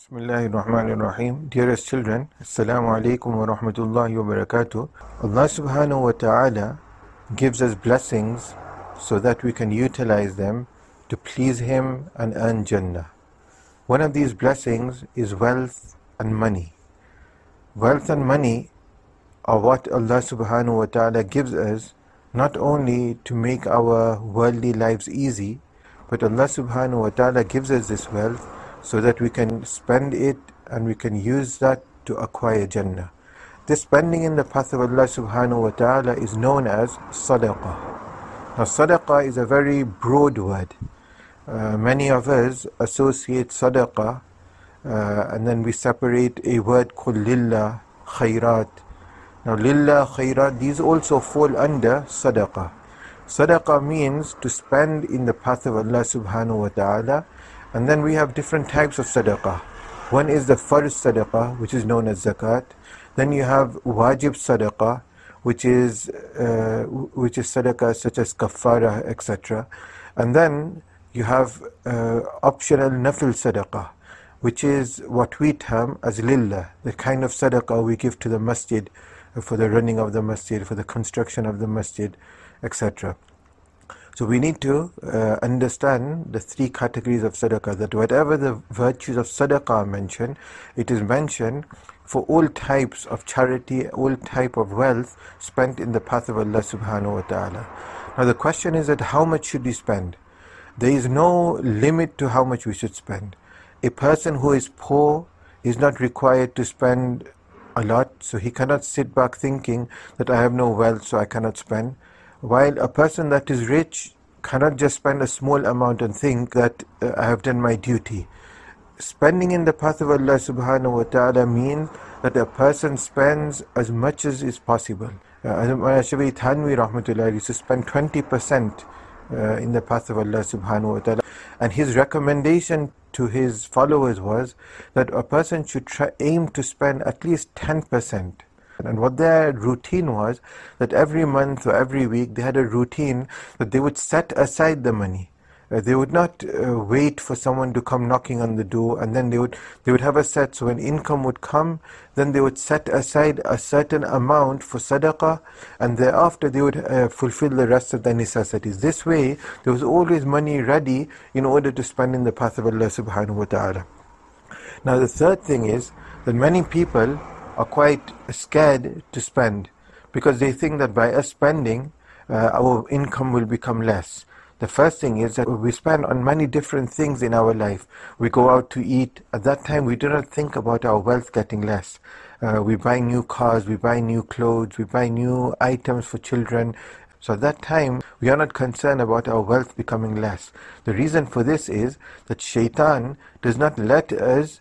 Bismillahirrahmanirrahim. Dearest children, Assalamu alaikum wa rahmatullahi wa barakatuh. Allah subhanahu wa ta'ala gives us blessings so that we can utilize them to please Him and earn Jannah. One of these blessings is wealth and money. Wealth and money are what Allah subhanahu wa ta'ala gives us not only to make our worldly lives easy, but Allah subhanahu wa ta'ala gives us this wealth so that we can spend it and we can use that to acquire Jannah. This spending in the path of Allah subhanahu wa ta'ala is known as sadaqah. Now sadaqah is a very broad word. Many of us associate sadaqah and then we separate a word called lillah, khairat. Now lillah, khairat, these also fall under sadaqah. Sadaqah means to spend in the path of Allah subhanahu wa ta'ala. And then we have different types of sadaqah. One is the farz sadaqah, which is known as zakat. Then you have wajib sadaqah, which is sadaqah such as kafara, etc. And then you have optional nafil sadaqah, which is what we term as lillah, the kind of sadaqah we give to the masjid for the running of the masjid, for the construction of the masjid, etc. So we need to understand the three categories of sadaqah, that whatever the virtues of sadaqah are mentioned, it is mentioned for all types of charity, all type of wealth spent in the path of Allah subhanahu wa ta'ala. Now the question is that how much should we spend? There is no limit to how much we should spend. A person who is poor is not required to spend a lot, so he cannot sit back thinking that I have no wealth so I cannot spend. While a person that is rich cannot just spend a small amount and think that I have done my duty. Spending in the path of Allah subhanahu wa ta'ala means that a person spends as much as is possible. Shabi Thanvi rahmatullah used to spend 20% in the path of Allah subhanahu wa ta'ala. And his recommendation to his followers was that a person should aim to spend at least 10%. And what their routine was, that every month or every week they had a routine that they would set aside the money. They would not wait for someone to come knocking on the door, and then they would have a set. So when income would come, then they would set aside a certain amount for sadaqah, and thereafter they would fulfill the rest of their necessities. This way, there was always money ready in order to spend in the path of Allah subhanahu wa ta'ala. Now the third thing is that many people are quite scared to spend because they think that by us spending, our income will become less. The first thing is that we spend on many different things in our life. We go out to eat. At that time, we do not think about our wealth getting less. We buy new cars, we buy new clothes, we buy new items for children. So at that time, we are not concerned about our wealth becoming less. The reason for this is that shaitan does not let us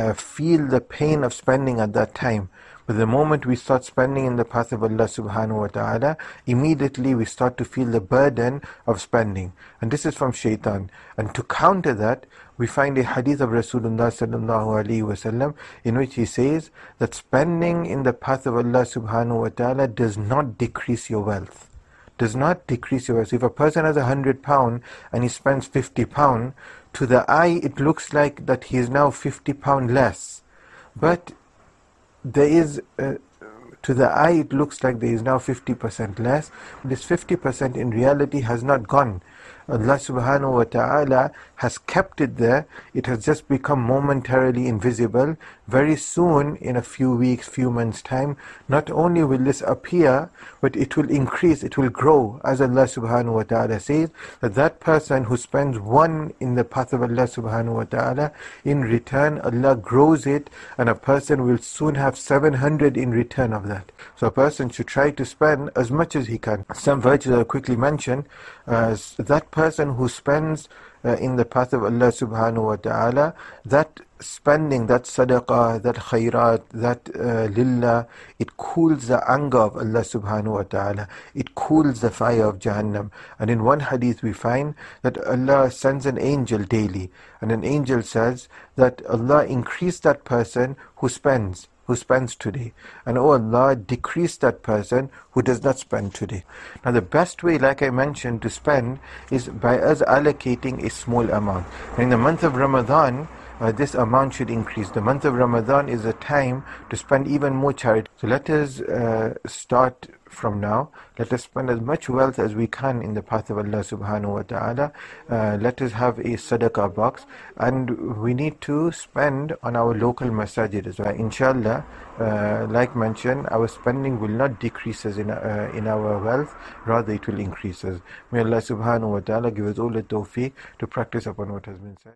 feel the pain of spending at that time. But the moment we start spending in the path of Allah subhanahu wa ta'ala, immediately we start to feel the burden of spending. And this is from shaitan. And to counter that, we find a hadith of Rasulullah sallallahu alaihi wasallam in which he says that spending in the path of Allah subhanahu wa ta'ala does not decrease your wealth. Does not decrease your wealth. If a person has £100 and he spends £50, to the eye it looks like that he is now £50 less. But there is, to the eye it looks like there is now 50% less. This 50% in reality has not gone. Allah subhanahu wa ta'ala has kept it there. It has just become momentarily invisible. Very soon, in a few weeks, few months' time, not only will this appear, but it will increase, it will grow. As Allah subhanahu wa ta'ala says, that person who spends one in the path of Allah subhanahu wa ta'ala, in return Allah grows it, and a person will soon have 700 in return of that. So a person should try to spend as much as he can. Some virtues I'll quickly mention. That person who spends in the path of Allah subhanahu wa ta'ala, that spending, that sadaqah, that khairat, that lillah, it cools the anger of Allah subhanahu wa ta'ala. It cools the fire of Jahannam. And in one hadith we find that Allah sends an angel daily, and an angel says that Allah increase that person who spends today, and oh Allah, decrease that person who does not spend today. Now the best way, like I mentioned, to spend is by us allocating a small amount. In the month of Ramadan, this amount should increase. The month of Ramadan is a time to spend even more charity. So let us start from now. Let us spend as much wealth as we can in the path of Allah subhanahu wa ta'ala. Let us have a sadaqah box, and we need to spend on our local masajid as well. Inshallah, like mentioned, our spending will not decrease us in our wealth, rather it will increase us. May Allah subhanahu wa ta'ala give us all the tawfiq to practice upon what has been said.